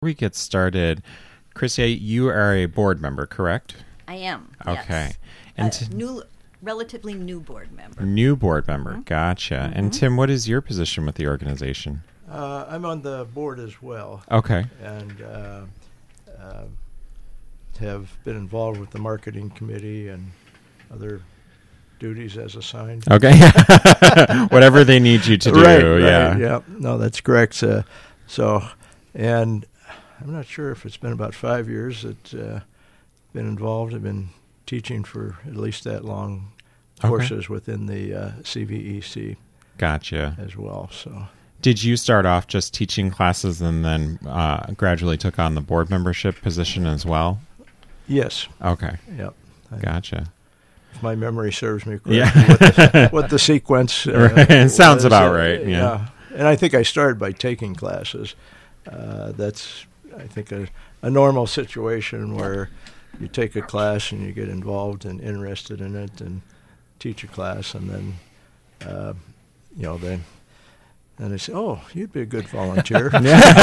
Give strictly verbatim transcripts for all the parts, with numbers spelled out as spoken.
We get started. Christy, you are a board member, correct? I am. Okay. Yes. And a t- new, relatively new board member. New board member. Mm-hmm. Gotcha. Mm-hmm. And Tim, what is your position with the organization? Uh, I'm on the board as well. Okay. And uh, uh, have been involved with the marketing committee and other duties as assigned. Okay. Whatever they need you to do. Right, right, yeah. yeah. No, that's correct. Uh, so, and I'm not sure if it's been about five years that uh, been involved. I've been teaching for at least that long courses okay. within the uh, C V E C. Gotcha. As well. So, did you start off just teaching classes and then uh, gradually took on the board membership position as well? Yes. Okay. Yep. Gotcha. If my memory serves me correctly, yeah. what, the, what the sequence uh, right. Sounds was, about uh, right. Yeah. yeah. And I think I started by taking classes. Uh, that's, I think, a, a normal situation where you take a class and you get involved and interested in it and teach a class, and then, uh, you know, then and they say, "Oh, you'd be a good volunteer.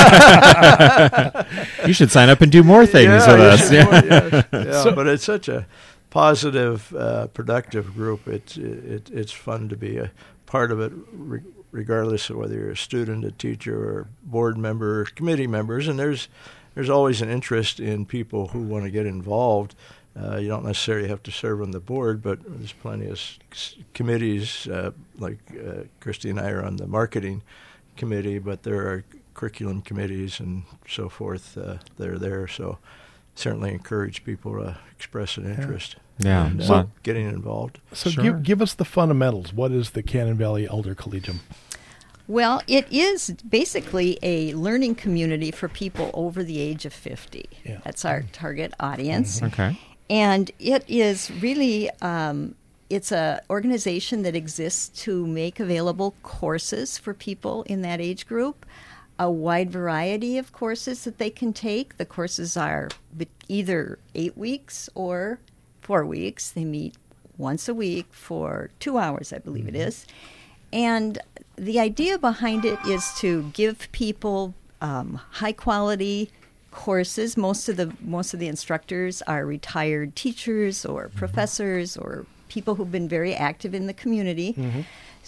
You should sign up and do more things yeah, with us." Yeah. More, yes. yeah. So, but it's such a positive, uh, productive group. It's it, it's fun to be a part of it, re- regardless of whether you're a student, a teacher, or board member, or committee members. And there's there's always an interest in people who want to get involved. Uh, you don't necessarily have to serve on the board, but there's plenty of s- committees, uh, like uh, Christy and I are on the marketing committee, but there are curriculum committees and so forth uh, that are there. So certainly encourage people to express an interest yeah. in uh, so, getting involved. So sure. give, give us the fundamentals. What is the Cannon Valley Elder Collegium? Well, it is basically a learning community for people over the age of fifty. Yeah. That's our target audience. Mm-hmm. Okay. And it is really, um, it's an organization that exists to make available courses for people in that age group, a wide variety of courses that they can take. The courses are either eight weeks or four weeks. They meet once a week for two hours, I believe mm-hmm. it is. And the idea behind it is to give people um, high-quality courses. Most of the most of the instructors are retired teachers or mm-hmm. professors or people who've been very active in the community. Mm-hmm.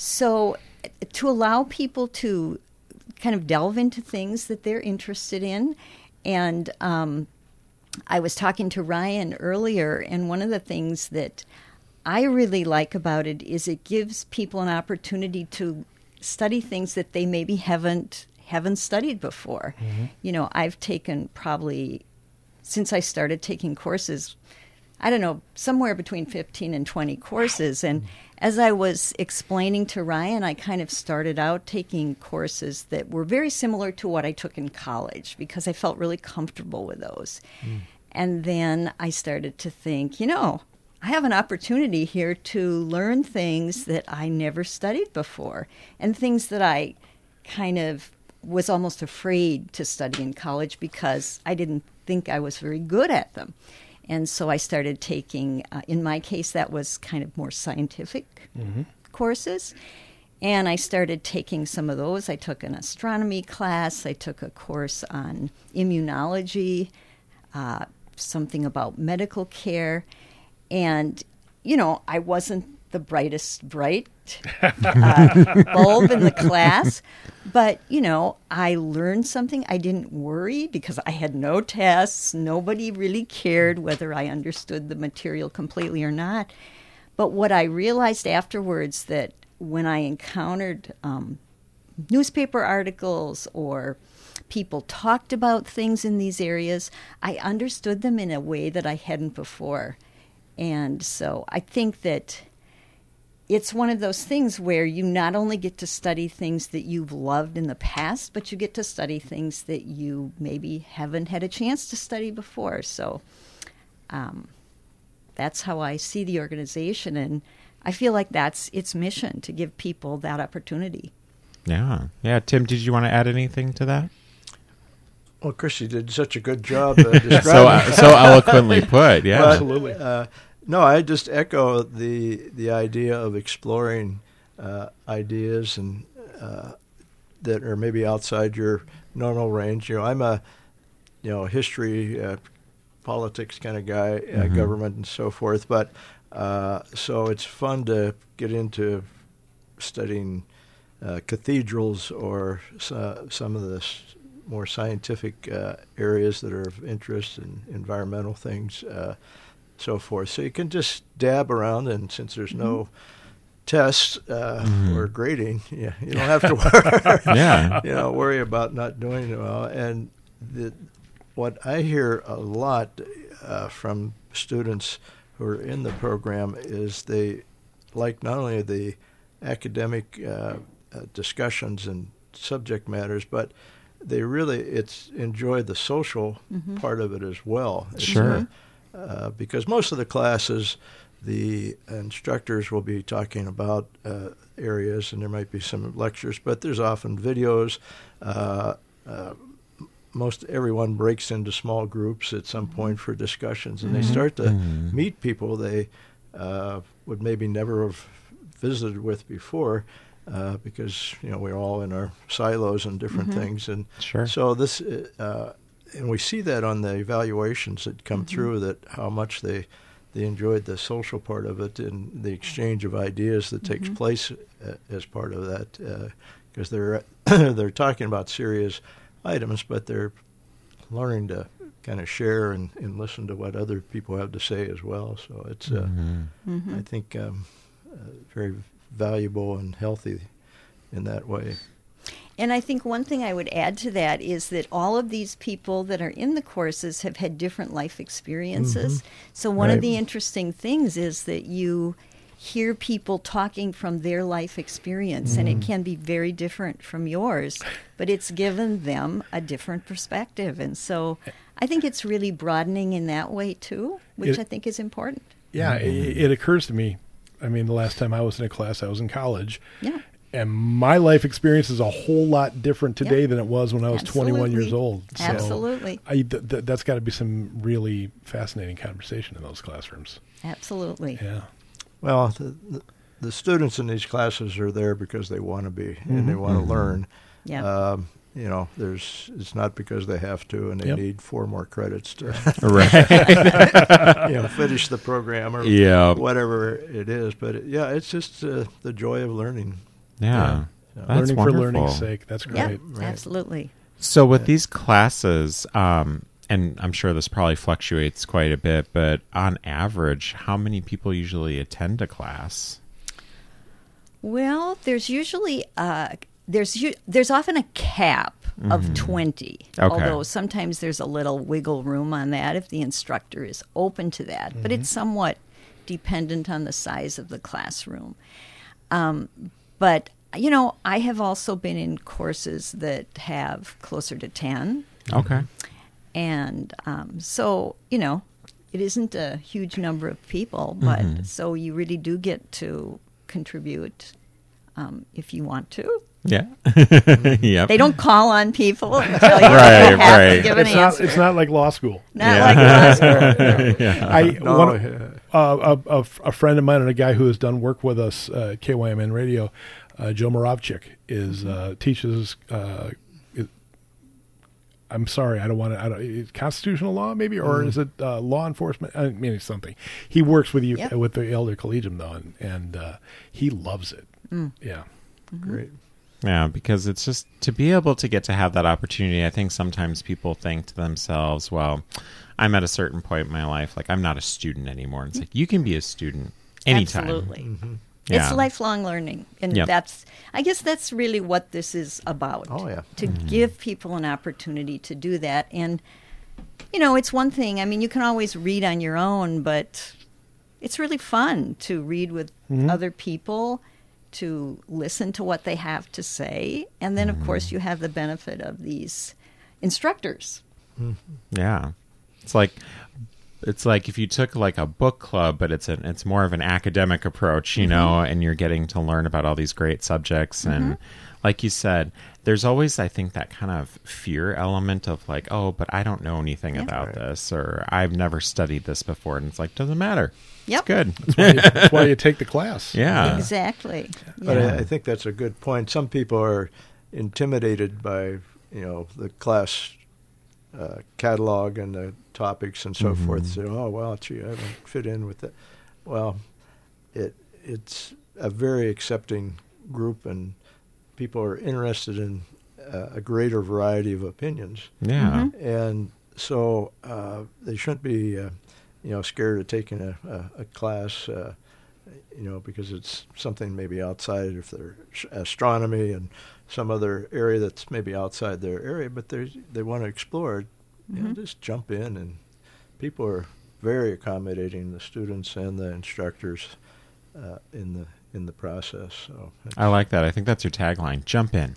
So to allow people to kind of delve into things that they're interested in. And um, I was talking to Ryan earlier, and one of the things that I really like about it is it gives people an opportunity to study things that they maybe haven't haven't studied before. Mm-hmm. You know, I've taken probably, since I started taking courses, I don't know, somewhere between fifteen and twenty courses. And as I was explaining to Ryan, I kind of started out taking courses that were very similar to what I took in college because I felt really comfortable with those. Mm. And then I started to think, you know, I have an opportunity here to learn things that I never studied before and things that I kind of was almost afraid to study in college because I didn't think I was very good at them. And so I started taking, uh, in my case, that was kind of more scientific mm-hmm. courses. And I started taking some of those. I took an astronomy class. I took a course on immunology, uh, something about medical care. And, you know, I wasn't the brightest bright uh, bulb in the class. But, you know, I learned something. I didn't worry because I had no tests. Nobody really cared whether I understood the material completely or not. But what I realized afterwards that when I encountered um, newspaper articles or people talked about things in these areas, I understood them in a way that I hadn't before. And so I think that it's one of those things where you not only get to study things that you've loved in the past, but you get to study things that you maybe haven't had a chance to study before. So um, that's how I see the organization, and I feel like that's its mission, to give people that opportunity. Yeah. Yeah. Tim, did you want to add anything to that? Well, Christy did such a good job uh, describing so, uh, so eloquently put, yeah. But, Absolutely. Uh, No, I just echo the the idea of exploring uh, ideas and uh, that are maybe outside your normal range. You know, I'm a you know, history, uh, politics kind of guy, uh, Mm-hmm. government and so forth. But uh, so it's fun to get into studying uh, cathedrals or uh, some of the s- more scientific uh, areas that are of interest and environmental things, uh, so forth. So you can just dab around, and since there's no tests uh, Mhm. or grading, yeah, you don't have to worry, Yeah. you know, worry about not doing well. And the, what I hear a lot uh, from students who are in the program is they like not only the academic uh, uh, discussions and subject matters, but they really it's enjoy the social Mm-hmm. part of it as well. It's, Sure. uh, uh, because most of the classes, the instructors will be talking about uh, areas, and there might be some lectures, but there's often videos. Uh, uh, most everyone breaks into small groups at some point for discussions, and they start to Mhm. meet people they uh, would maybe never have visited with before, uh, because you know we're all in our silos and different things, and Sure. so this, uh, and we see that on the evaluations that come through, that how much they they enjoyed the social part of it and the exchange of ideas that takes place uh, as part of that, because they're they're talking about serious items, but they're learning to kind of share and, and listen to what other people have to say as well. So it's, uh, Mhm. Mm-hmm. I think, um, uh, very valuable and healthy in that way. And I think one thing I would add to that is that all of these people that are in the courses have had different life experiences. So one Right. of the interesting things is that you hear people talking from their life experience, and it can be very different from yours, but it's given them a different perspective. And so I think it's really broadening in that way too, which It- I think is important. Yeah, it, it occurs to me. I mean, the last time I was in a class, I was in college. Yeah. And my life experience is a whole lot different today Yep. than it was when I was twenty-one years Absolutely. old. So Absolutely. I, th- th- that's got to be some really fascinating conversation in those classrooms. Absolutely. Yeah. Well, the, the, the students in these classes are there because they want to be and they want to learn. Yeah. Um, you know, there's it's not because they have to and they Yep. need four more credits to Right. you know finish the program or Yeah. whatever it is. But it, yeah, it's just uh, the joy of learning. Yeah. Yeah. That's Learning wonderful. for learning's sake. That's Yeah, great. right. absolutely. So with these classes, um, and I'm sure this probably fluctuates quite a bit, but on average, how many people usually attend a class? Well, there's usually uh, there's u- there's often a cap of twenty. Okay. Although sometimes there's a little wiggle room on that if the instructor is open to that. But it's somewhat dependent on the size of the classroom. Um, but you know, I have also been in courses that have closer to ten, Okay. and um, so you know, it isn't a huge number of people, but so you really do get to contribute um, if you want to. Yeah. Yep. They don't call on people until you Right, have right. to give an It's not, answer. it's not like law school. Not Yeah. like law school. yeah. I No, one, uh, uh, a, a, a friend of mine and a guy who has done work with us, uh, K Y M N Radio, uh, Joe Moravchik, is uh, teaches. Uh, it, I'm sorry, I don't want to. I don't, is constitutional law, maybe, or is it uh, law enforcement? I mean, it's something. He works with you Yep. with the Elder Collegium though, and, and uh, he loves it. Yeah, great. Yeah, because it's just to be able to get to have that opportunity. I think sometimes people think to themselves, well, I'm at a certain point in my life, like I'm not a student anymore. It's like you can be a student anytime. Absolutely. Yeah. It's lifelong learning. And Yep. that's, I guess that's really what this is about. Oh, yeah. To give people an opportunity to do that. And, you know, it's one thing, I mean, you can always read on your own, but it's really fun to read with other people, to listen to what they have to say. And then, of course, you have the benefit of these instructors. Yeah. It's like it's like if you took like a book club, but it's an it's more of an academic approach, you know, and you're getting to learn about all these great subjects. And like you said, there's always, I think, that kind of fear element of like, oh, but I don't know anything Yeah. about Right. this, or I've never studied this before. And it's like, doesn't matter. Yep. It's good. that's why, you, that's why you take the class. Yeah. Exactly. But Yeah. I, I think that's a good point. Some people are intimidated by, you know, the class uh, catalog and the topics and so Mhm. forth. Say, oh well, gee, I don't fit in with that. Well, it it's a very accepting group, and people are interested in uh, a greater variety of opinions. Yeah. Mhm. And so uh, they shouldn't be, uh, you know, scared of taking a, a, a class, uh, you know, because it's something maybe outside if they're sh- astronomy and some other area that's maybe outside their area, but they they want to explore it. You know, Mhm. just jump in, and people are very accommodating, the students and the instructors uh, in the in the process. So I like that. I think that's your tagline. Jump in.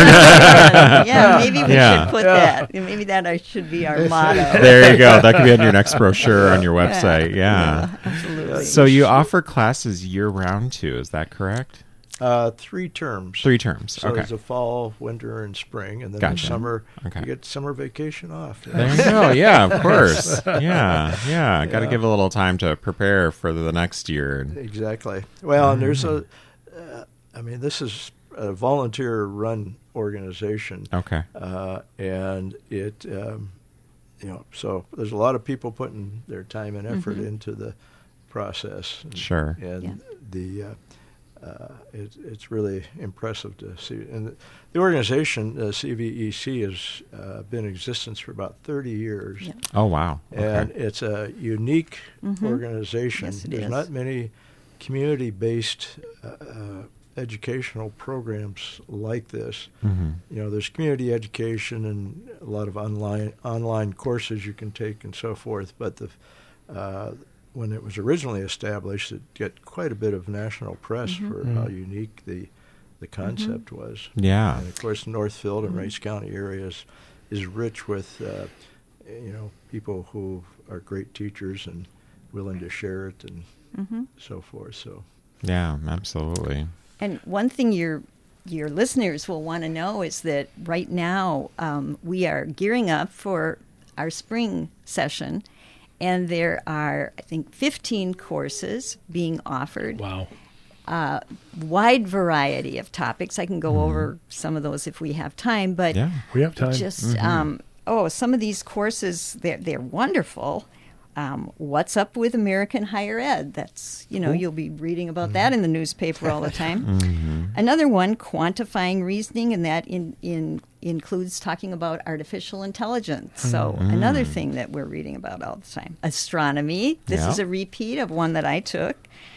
Yeah, yeah, maybe we Yeah. should put Yeah. that. Maybe that I should be our motto. There you go. That could be on your next brochure on your website. Yeah. Absolutely. So you offer classes year round too, is that correct? uh, three terms. Three terms. So Okay. there's a fall, winter, and spring, and then in Gotcha. summer Okay. you get summer vacation off. There you go. Yeah, of course. Yeah, yeah. Got to Yeah. give a little time to prepare for the next year. Exactly. Well, and there's a, Mm-hmm. uh, I mean, this is a volunteer-run organization, Okay. uh, and it, um, you know, so there's a lot of people putting their time and effort Mhm. into the process. And, Sure. And Yeah. the uh, uh, it, it's really impressive to see. And the, the organization, uh, C V E C, has uh, been in existence for about thirty years. Yeah. Oh, wow. And Okay. it's a unique Mhm. organization. Yes, it There's is. not many community-based uh, uh, educational programs like this. Mhm. You know, there's community education and a lot of online online courses you can take and so forth. But the uh, when it was originally established, it got quite a bit of national press Mhm. for Mhm. how unique the the concept was. Yeah. And of course, Northfield and Mhm. Rice County areas is rich with, uh, you know, people who are great teachers and willing to share it and Mhm. so forth. So, Yeah, absolutely. And one thing your your listeners will want to know is that right now um, we are gearing up for our spring session, and there are, I think, fifteen courses being offered. Wow. Uh, wide variety of topics. I can go over some of those if we have time, but Yeah. We have time. just um, oh, some of these courses they're they're wonderful. Um, what's up with American higher ed? That's you know Cool. you'll be reading about that in the newspaper all the time. Mm-hmm. Another one, quantifying reasoning, and that in, in includes talking about artificial intelligence. So another thing that we're reading about all the time. Astronomy. This Yeah. is a repeat of one that I took.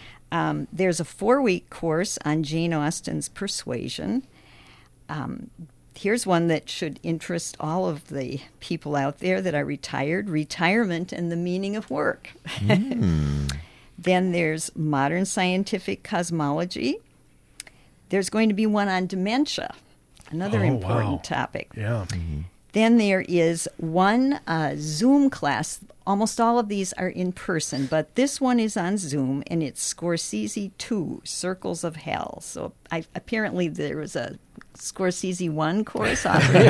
Um, there's a four-week course on Jane Austen's Persuasion. Um, here's one that should interest all of the people out there that are retired: retirement and the meaning of work. Mm. Then there's modern scientific cosmology. There's going to be one on dementia, another Oh, important wow. topic. Yeah. Then there is one uh, Zoom class. Almost all of these are in person, but this one is on Zoom, and it's Scorsese two, Circles of Hell. So I, apparently there was a Scorsese one course offered.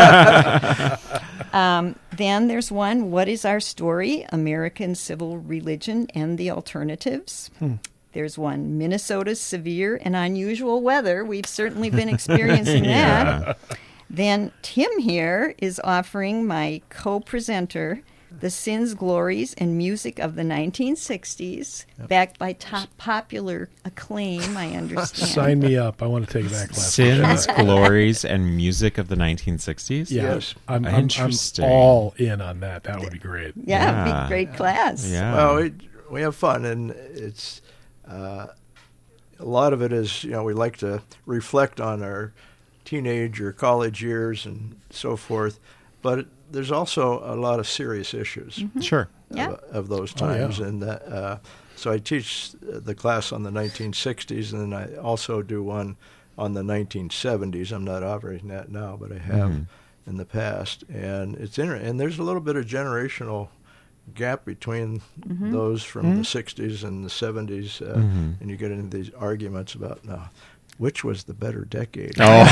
um, then there's one, What is Our Story? American Civil Religion and the Alternatives. There's one, Minnesota's Severe and Unusual Weather. We've certainly been experiencing that. Yeah. Then Tim here is offering my co-presenter, The Sins, Glories, and Music of the nineteen sixties, backed by top popular acclaim, I understand. Sign me up. I want to take that class. Sins, Glories, and Music of the nineteen sixties? Yeah. Yes. I'm, I'm, I'm Interesting. all in on that. That would be great. Yeah, it'd Yeah. be a great class. Yeah. well, we, we have fun, and it's uh, a lot of it is, you know, we like to reflect on our teenage or college years and so forth, but it, there's also a lot of serious issues Sure. Yeah. of, of those Oh, yeah. times. And that, uh, so I teach the class on the nineteen sixties, and then I also do one on the nineteen seventies. I'm not operating that now, but I have Mhm. in the past. And it's inter- and there's a little bit of generational gap between those from the sixties and the seventies, uh, Mhm. and you get into these arguments about now which was the better decade. Oh.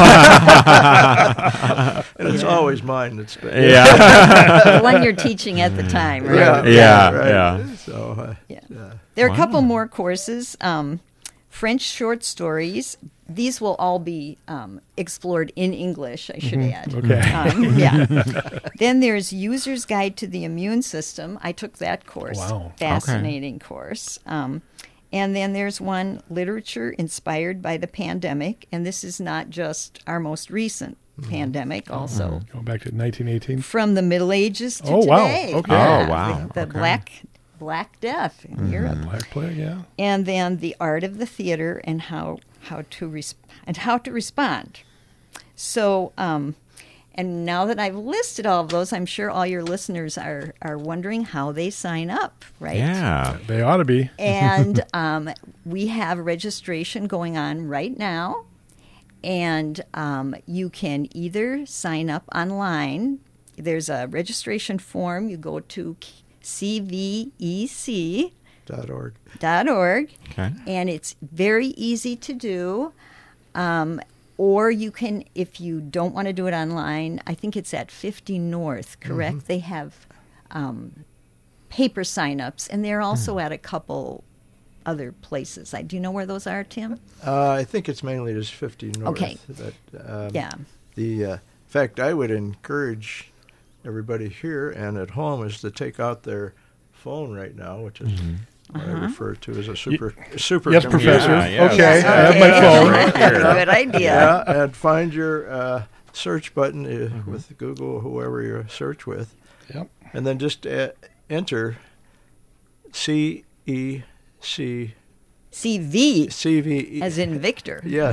And it's always mine that's been. Yeah. The one you're teaching at the time, right? Yeah, Yeah, right. yeah. So, uh, Yeah. yeah. There are a couple Wow. more courses. Um, French short stories. These will all be um, explored in English, I should add. Okay. Um, yeah. Then there's User's Guide to the Immune System. I took that course. Wow. Fascinating course. Um, and then there's one, Literature Inspired by the Pandemic. And this is not just our most recent pandemic, also Going back to nineteen eighteen. from the Middle Ages to Oh, wow. today. Okay. Yeah, Oh, wow. The, the Okay. Black Black Death in Europe. Black Plague, yeah. And then the art of the theater and how how to res- and how to respond. So, um, and now that I've listed all of those, I'm sure all your listeners are are wondering how they sign up, right? Yeah. They ought to be. And um, we have registration going on right now, and um, you can either sign up online. There's a registration form. You go to C V E C Dot org. dot org, Okay. and it's very easy to do. Um, or you can, if you don't want to do it online, I think it's at fifty North, correct? Mm-hmm. They have um, paper sign-ups, and they're also at a couple other places. I, do you know where those are, Tim? Uh, I think it's mainly just fifty north. Okay. That, um, Yeah. The uh, in fact, I would encourage everybody here and at home is to take out their phone right now, which is what I refer to as a super super. Yes, computer. Professor. Yeah, yeah. Okay, Yes, I have okay. my phone. Right here. Good idea. Yeah, and find your uh, search button uh, with Google, whoever you search with, Yep. and then just uh, enter C E C C V, C V E. as in Victor. Yes.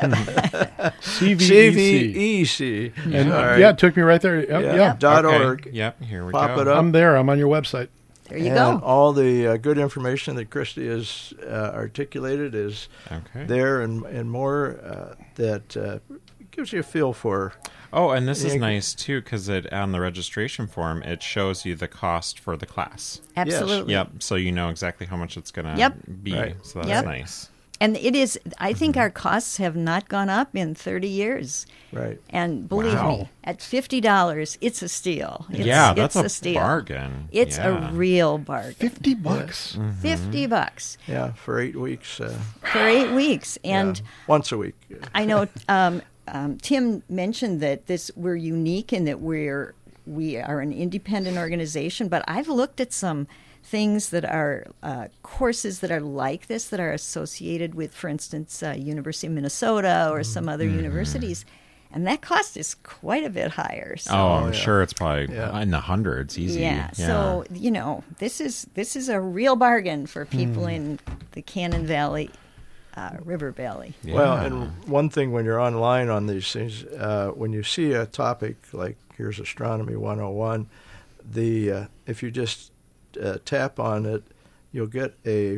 C V C E V C. E C. And All uh, right. yeah, it took me right there. Yep, Yeah. yeah. Dot Okay. org. Yep. Here we Pop go. it up. I'm there. I'm on your website. There you and go. all the uh, good information that Christy has uh, articulated is Okay. there, and and more uh, that uh, gives you a feel for. Oh, and this is Yeah. nice too because it on the registration form it shows you the cost for the class. Absolutely. Yep. So you know exactly how much it's gonna Yep. be. Right. So that's Yep. nice. And it is, I Mm-hmm. think our costs have not gone up in thirty years. Right. And believe Wow. me, at fifty dollars, it's a steal. It's, yeah, it's that's a, a steal. bargain. It's Yeah. a real bargain. Fifty bucks. fifty bucks Yeah, for eight weeks. Uh, for eight weeks. And yeah, once a week. I know um, um, Tim mentioned that this we're unique in that we're we are an independent organization, but I've looked at some things that are uh, courses that are like this that are associated with, for instance, uh, University of Minnesota or some other universities, and that cost is quite a bit higher. So, Oh, I'm yeah. sure it's probably Yeah. in the hundreds, easy. yeah, so you know this is this is a real bargain for people in the Cannon Valley, uh, River Valley. Yeah. Well, and one thing when you're online on these things, uh, when you see a topic like here's Astronomy one oh one, the uh, if you just uh, tap on it, you'll get a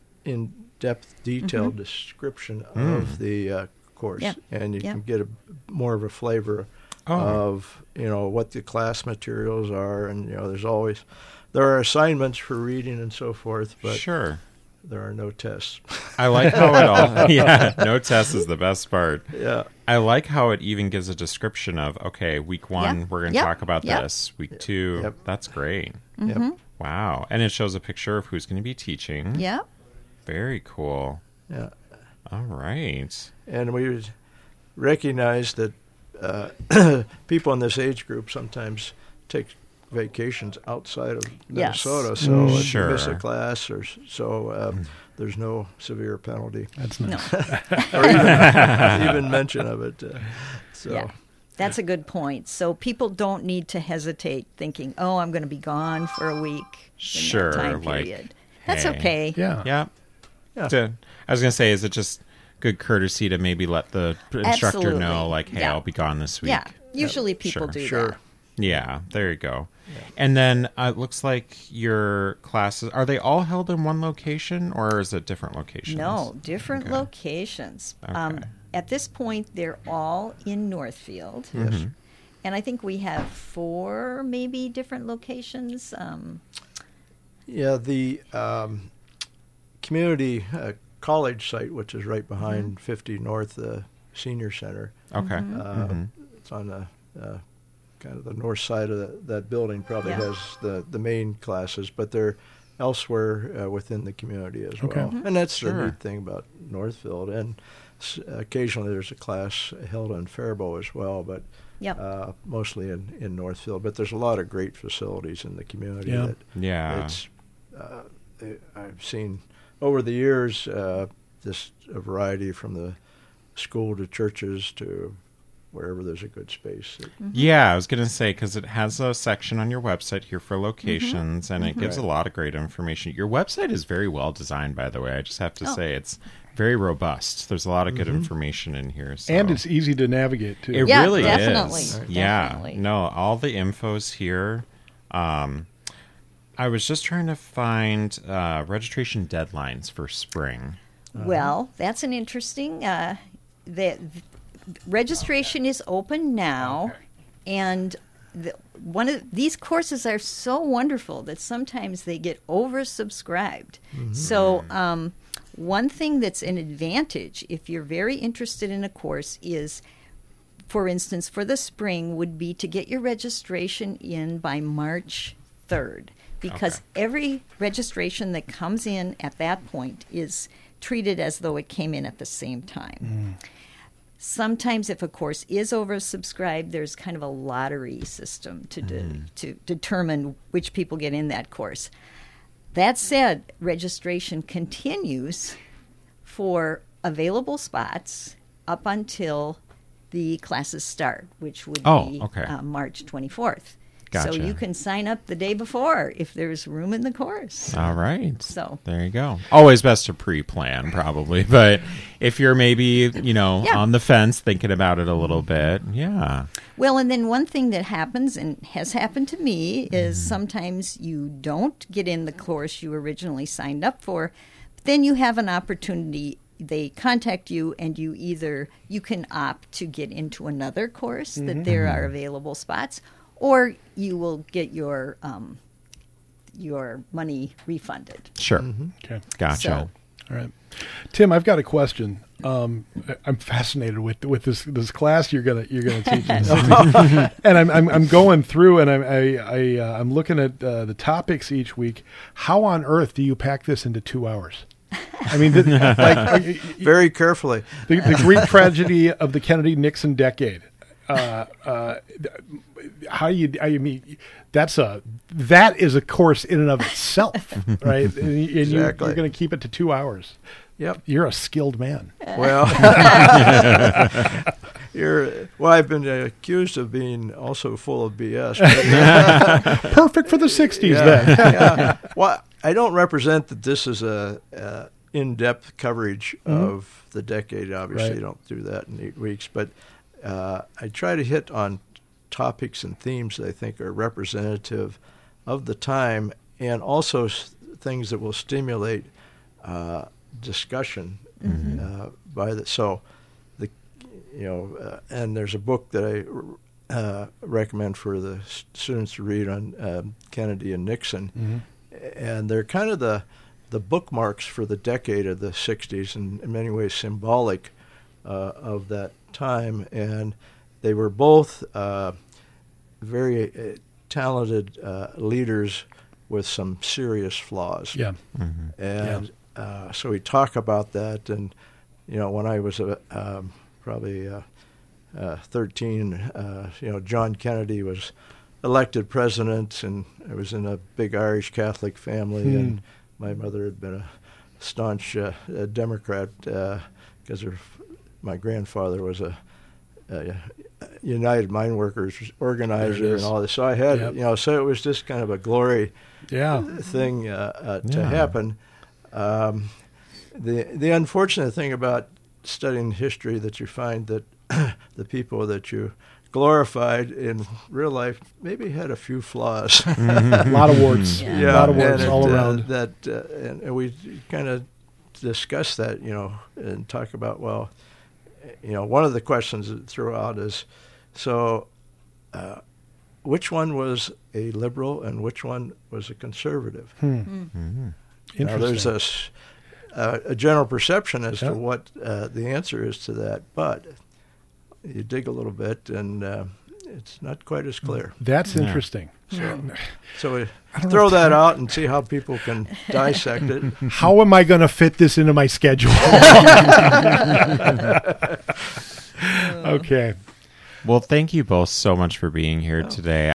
in-depth, detailed description of the uh, course, Yep. and you Yep. can get a more of a flavor Oh. of you know what the class materials are, and you know there's always there are assignments for reading and so forth, but sure. there are no tests. I like how it all. Yeah, no test is the best part. Yeah. I like how it even gives a description of okay, week one Yeah. we're going to Yep. talk about Yep. this. Week two, Yep. that's great. Yep. Wow, and it shows a picture of who's going to be teaching. Yep. Very cool. Yeah. All right. And we would recognize that uh, people in this age group sometimes take vacations outside of Yes. Minnesota. So Mm. if you miss Sure. a class, or s- so uh, there's no severe penalty That's No. nice. or even, even mention of it. Uh, so Yeah. That's a good point. So people don't need to hesitate thinking, "Oh, I'm going to be gone for a week." in Sure, that time like, period. That's hey. okay. Yeah. Yeah. Yeah. To- I was going to say, is it just good courtesy to maybe let the instructor Absolutely. know, like, hey, Yeah. I'll be gone this week? Yeah. Usually people Sure. do Sure. that. Yeah, there you go. And then uh, it looks like your classes, are they all held in one location or is it different locations? No, different Okay. locations. Um, Okay. at this point, they're all in Northfield. yes. And I think we have four, maybe, different locations. Um, Yeah, the um, community uh, college site, which is right behind fifty North uh, Senior Center, Okay. uh, Mhm. it's on the uh, kind of the north side of the, that building. Probably Yeah. has the, the main classes, but they're elsewhere uh, within the community as Okay. well. Mm-hmm. And that's Sure. the neat thing about Northfield. And s- occasionally there's a class held in Faribault as well, but Yep. uh, mostly in, in Northfield. But there's a lot of great facilities in the community. Yeah. That Yeah. it's uh, I've seen over the years uh, just a variety from the school to churches to wherever there's a good space. It, Yeah, I was going to say, because it has a section on your website here for locations, and it gives Right. a lot of great information. Your website is very well designed, by the way. I just have to Oh. say, it's very robust. There's a lot of good information in here. So. And it's easy to navigate too. It Yeah, really definitely, is. definitely. Yeah. No, all the info's here. Um, I was just trying to find uh, registration deadlines for spring. Well, that's an interesting. Uh, the, the registration is open now, and the, one of these courses are so wonderful that sometimes they get oversubscribed. So, um, one thing that's an advantage if you're very interested in a course is, for instance, for the spring, would be to get your registration in by March third, because Okay. every registration that comes in at that point is treated as though it came in at the same time. Sometimes if a course is oversubscribed, there's kind of a lottery system to de- to determine which people get in that course. That said, registration continues for available spots up until the classes start, which would Oh, be okay. uh, March twenty-fourth. Gotcha. So you can sign up the day before if there's room in the course. All right. So- there you go. Always best to pre-plan, probably. But if you're maybe, you know, Yeah. on the fence, thinking about it a little bit, yeah. Well, and then one thing that happens, and has happened to me, is sometimes you don't get in the course you originally signed up for, but then you have an opportunity. They contact you, and you either you can opt to get into another course that there are available spots, or you will get your um, your money refunded. Sure. Okay. Gotcha. So- All right, Tim. I've got a question. Um, I- I'm fascinated with with this this class you're gonna you're gonna teach us, and I'm, I'm I'm going through and I'm I, I uh, I'm looking at uh, the topics each week. How on earth do you pack this into two hours? I mean, the, like are you- very carefully. the, the Greek tragedy of the Kennedy-Nixon decade. Uh, uh, how you, how you mean? That's a that is a course in and of itself, right? And, and you, Exactly. you're going to keep it to two hours. Yep. You're a skilled man. Well, you're well. I've been uh, accused of being also full of B S. But, Perfect for the sixties, yeah, then. yeah. Well, I don't represent that this is a, a in-depth coverage of the decade. Obviously, Right. you don't do that in eight weeks. But uh, I try to hit on topics and themes that I think are representative of the time, and also s- things that will stimulate uh, discussion uh, by the so the you know uh, and there's a book that I uh, recommend for the s- students to read on um, Kennedy and Nixon, and they're kind of the the bookmarks for the decade of the sixties, and in many ways symbolic uh, of that time. And they were both uh, very uh, talented uh, leaders with some serious flaws. Yeah. And uh, so we talk about that. And, you know, when I was uh, um, probably uh, uh, thirteen, uh, you know, John Kennedy was elected president, and I was in a big Irish Catholic family, Hmm. and my mother had been a staunch uh, uh, Democrat because her my grandfather was a, a United Mine Workers organizer There it and is. all this. So I had, Yep. you know, so it was just kind of a glory Yeah. thing uh, uh, to Yeah. happen. Um, the the unfortunate thing about studying history that you find that the people that you glorified in real life maybe had a few flaws. A lot of warts. Yeah. A lot of warts and all it, uh, around. that, uh, and, and we kind of discuss that, you know, and talk about, well, you know, one of the questions that threw out is, so uh, which one was a liberal and which one was a conservative? Hmm. Now, there's Interesting. a, s- uh, a general perception as Yeah. to what uh, the answer is to that, but you dig a little bit, and uh, it's not quite as clear. That's Yeah. interesting. So, so we don't throw know. that out and see how people can dissect it. How am I going to fit this into my schedule? Okay. Well, thank you both so much for being here today.